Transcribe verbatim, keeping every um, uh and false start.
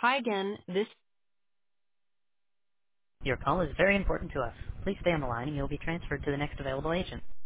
Hi again. This Your call is very important to us. Please stay on the line and you'll be transferred to the next available agent.